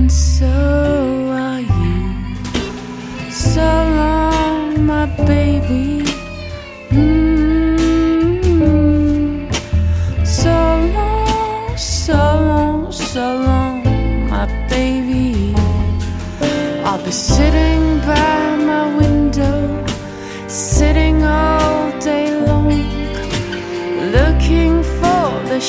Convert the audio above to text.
and so are you. So long, my baby. So long, so long, so long, my baby. I'll be sitting back